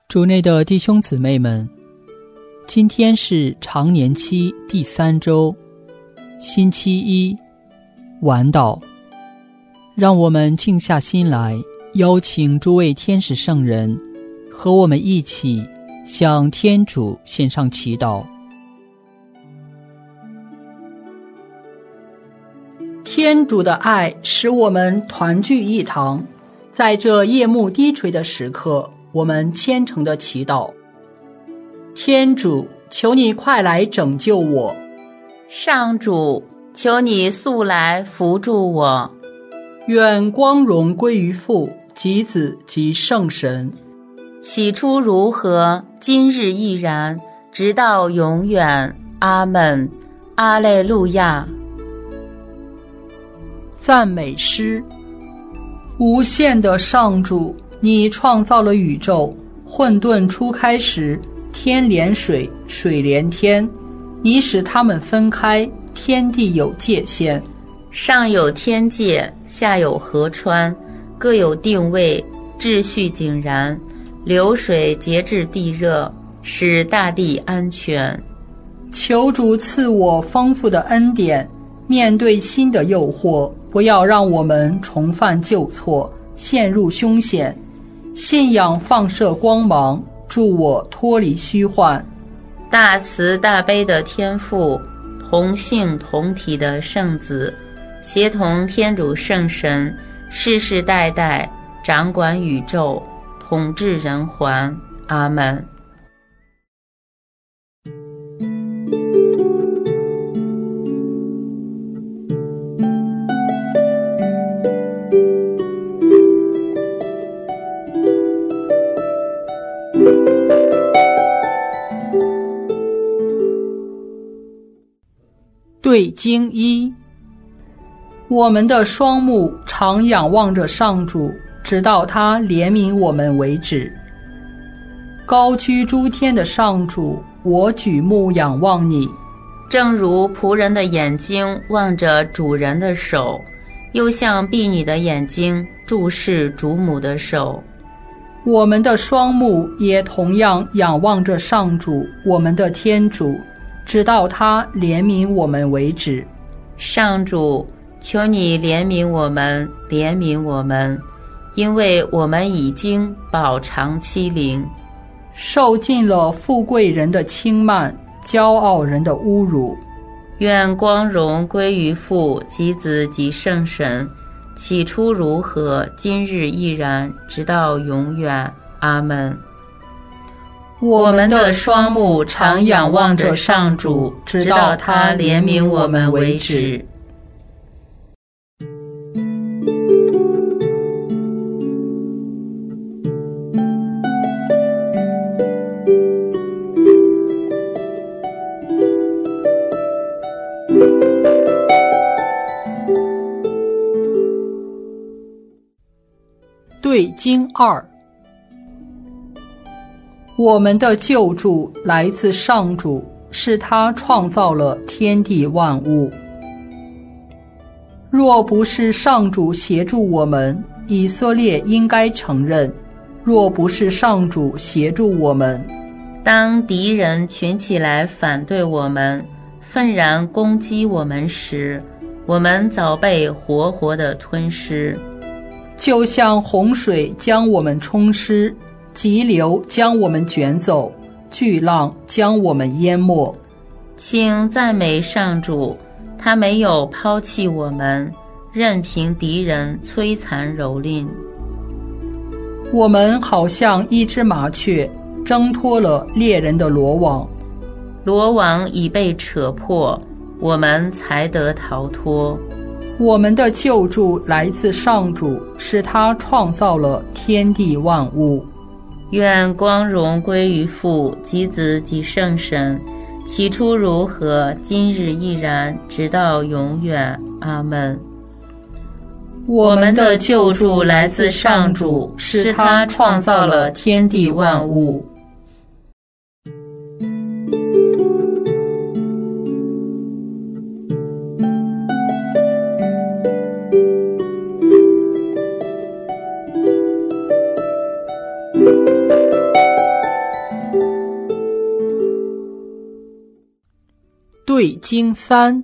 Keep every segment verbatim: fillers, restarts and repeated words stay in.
主内的弟兄姊妹们，今天是常年期第三周，星期一，晚祷。让我们静下心来，邀请诸位天使圣人和我们一起向天主献上祈祷。天主的爱使我们团聚一堂，在这夜幕低垂的时刻，我们虔诚的祈祷。天主，求你快来拯救我。 上主，求你速来扶助我。 愿光荣归于父及子及圣神。 起初如何，今日亦然，直到永远。阿们。阿肋路亚。 赞美诗。无限的上主，你创造了宇宙，混沌初开时，天连水，水连天，你使它们分开，天地有界限。 上有天界，下有河川，各有定位，秩序井然，流水节制地热，使大地安全。 求主赐我丰富的恩典，面对新的诱惑，不要让我们重犯旧错，陷入凶险。信仰放射光芒，助我脱离虚幻。 大慈大悲的天父，同性同体的圣子，协同天主圣神，世世代代掌管宇宙，统治人寰。阿们。 对经一。我们的双目常仰望着上主，直到他怜悯我们为止。高居诸天的上主，我举目仰望你， 正如仆人的眼睛望着主人的手，又像婢女的眼睛注视主母的手。 我们的双目也同样仰望着上主，我们的天主，直到他怜悯我们为止。 上主，求你怜悯我们，怜悯我们，因为我们已经饱尝欺凌， 受尽了富贵人的轻慢，骄傲人的侮辱。 愿光荣归于父及子及圣神，起初如何，今日亦然，直到永远。阿们。 我们的双目常仰望着上主，直到他怜悯我们为止。对经二。我们的救助来自上主，是他创造了天地万物。若不是上主协助我们，以色列应该承认；若不是上主协助我们， 当敌人群起来反对我们，愤然攻击我们时，我们早被活活地吞噬。 就像洪水将我们冲失，急流将我们卷走，巨浪将我们淹没。 请赞美上主，他没有抛弃我们，任凭敌人摧残蹂躏。 我们好像一只麻雀，挣脱了猎人的罗网， 罗网已被扯破，我们才得逃脱。 我们的救助来自上主，是他创造了天地万物。 愿光荣归于父及子及圣神，起初如何，今日亦然，直到永远。阿们。我们的救助来自上主，是他创造了天地万物。 对经三。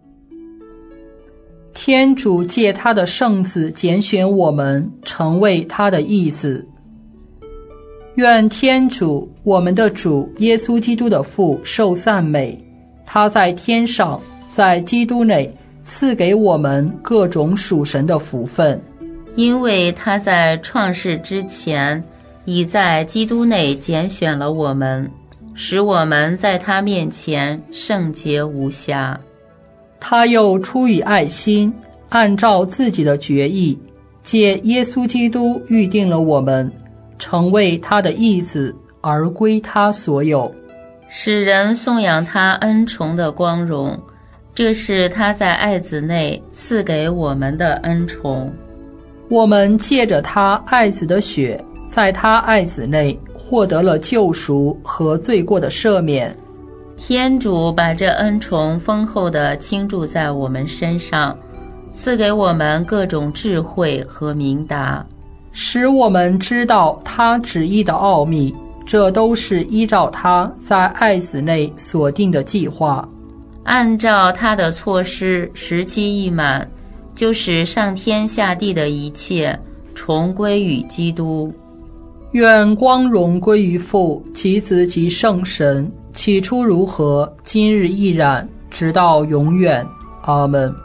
天主借他的圣子拣选我们，成为他的义子。愿天主，我们的主耶稣基督的父受赞美，他在天上，在基督内赐给我们各种属神的福分， 因为他在创世之前已在基督内拣选了我们，使我们在他面前圣洁无瑕。 他又出于爱心，按照自己的决意，借耶稣基督预定了我们，成为他的义子，而归他所有， 使人颂扬他恩宠的光荣。这是他在爱子内赐给我们的恩宠。 我们借着他爱子的血，在他爱子内获得了救赎和罪过的赦免。 天主把这恩宠丰厚地倾注在我们身上，赐给我们各种智慧和明达， 使我们知道他旨意的奥秘，这都是依照他在爱子内所定的计划， 按照他的措施，时期一满，就使上天下地的一切重归于基督。 愿光荣归于父及子及圣神，起初如何，今日亦然，直到永远。阿们。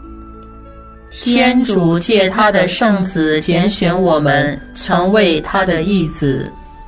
天主借他的圣子拣选我们，成为他的义子。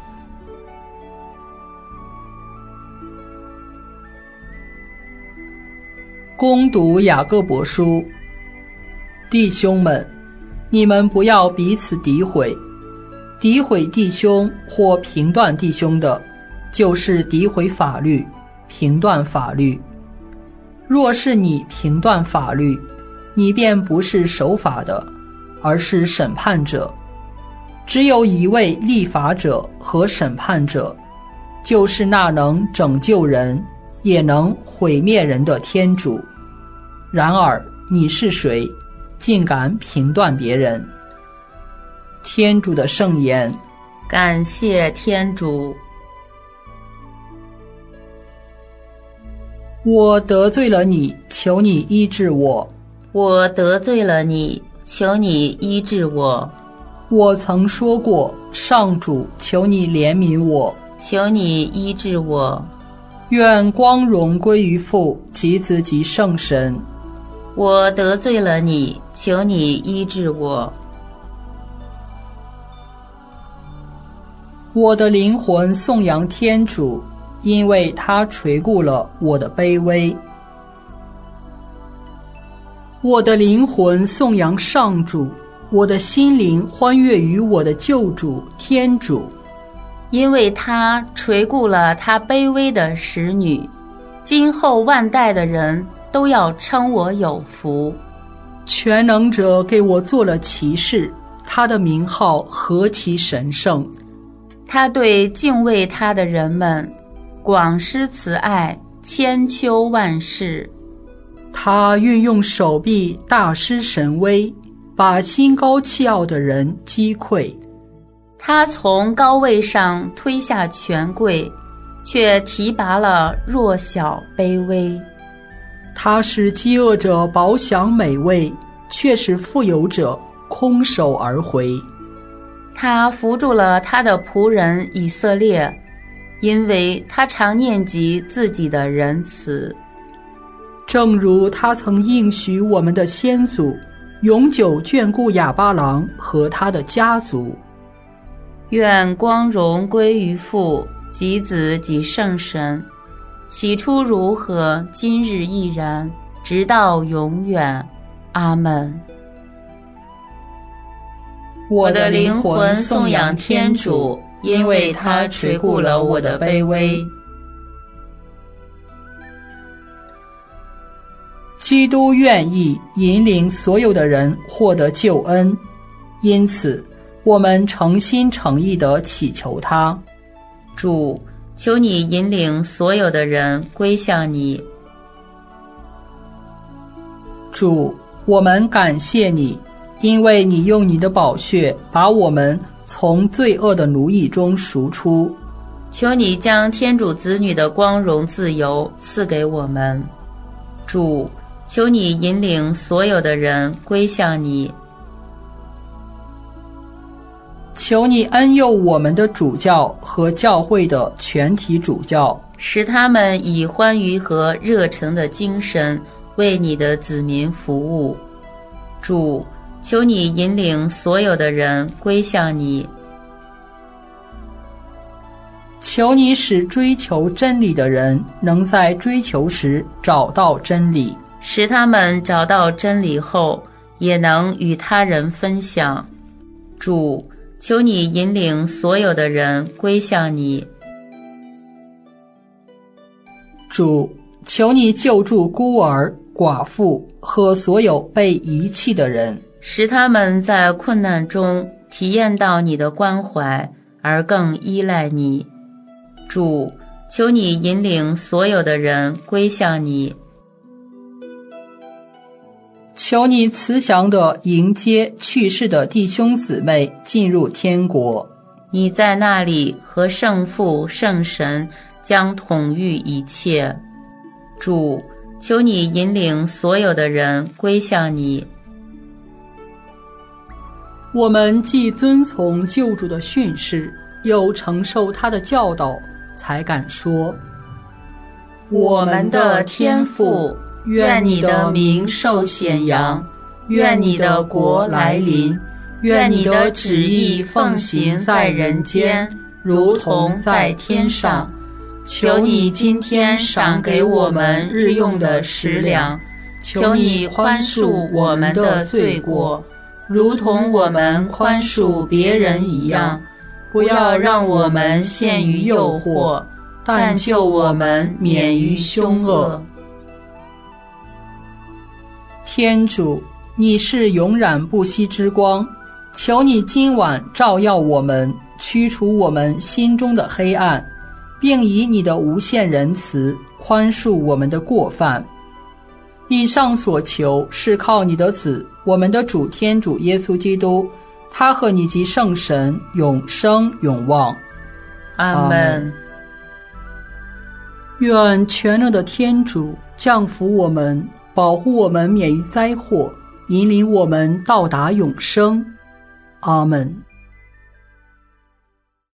攻读雅各伯书。弟兄们，你们不要彼此诋毁，诋毁弟兄或评断弟兄的，就是诋毁法律，评断法律。若是你评断法律，你便不是守法的，而是审判者。只有一位立法者和审判者，就是那能拯救人也能毁灭人的天主。然而你是谁，竟敢评断别人？天主的圣言。 感谢天主。 我得罪了你，求你医治我。 我得罪了你，求你医治我。 我曾说过，上主，求你怜悯我， 求你医治我。 愿光荣归于父及子及圣神。 我得罪了你，求你医治我。 我的灵魂颂扬天主，因为他垂顾了我的卑微。我的灵魂颂扬上主，我的心灵欢悦于我的救主天主， 因为他垂顾了他卑微的使女，今后万代的人都要称我有福。 全能者给我做了骑士，他的名号何其神圣！ 他对敬畏他的人们广施慈爱，千秋万世。 他运用手臂大施神威，把心高气傲的人击溃。 他从高位上推下权贵，却提拔了弱小卑微。 他使饥饿者饱享美味，却使富有者空手而回。 他扶助了他的仆人以色列，因为他常念及自己的仁慈。 正如他曾应许我们的先祖，永久眷顾亚巴郎和他的家族。 愿光荣归于父及子及圣神，起初如何，今日亦然，直到永远。阿们。我的灵魂颂扬天主，因为他垂顾了我的卑微。 基督愿意引领所有的人获得救恩，因此我们诚心诚意地祈求他。 主，求你引领所有的人归向你。 主，我们感谢你，因为你用你的宝血把我们从罪恶的奴役中赎出。 求你将天主子女的光荣自由赐给我们。 主，求你引领所有的人归向你。 求你恩佑我们的主教和教会的全体主教， 使他们以欢愉和热诚的精神为你的子民服务。主，求你引领所有的人归向你。 求你使追求真理的人能在追求时找到真理， 使他们找到真理后也能与他人分享。主，求你引领所有的人归向你。 主，求你救助孤儿、寡妇和所有被遗弃的人， 使他们在困难中体验到你的关怀，而更依赖你。主，求你引领所有的人归向你。 求你慈祥地迎接去世的弟兄姊妹进入天国， 你在那里和圣父、圣神将统御一切。主，求你引领所有的人归向你。 我们既遵从救主的训示，又承受他的教导，才敢说： 我们的天父，愿你的名受显扬，愿你的国来临，愿你的旨意奉行在人间，如同在天上。求你今天赏给我们日用的食粮，求你宽恕我们的罪过，如同我们宽恕别人一样。不要让我们陷于诱惑，但救我们免于凶恶。 天主，你是永远不息之光，求你今晚照耀我们，驱除我们心中的黑暗，并以你的无限仁慈宽恕我们的过犯。以上所求是靠你的子，我们的主天主耶稣基督，他和你及圣神永生永旺。 阿们。 愿全能的天主降福我们，保护我们免于灾祸，引领我们到达永生。阿们。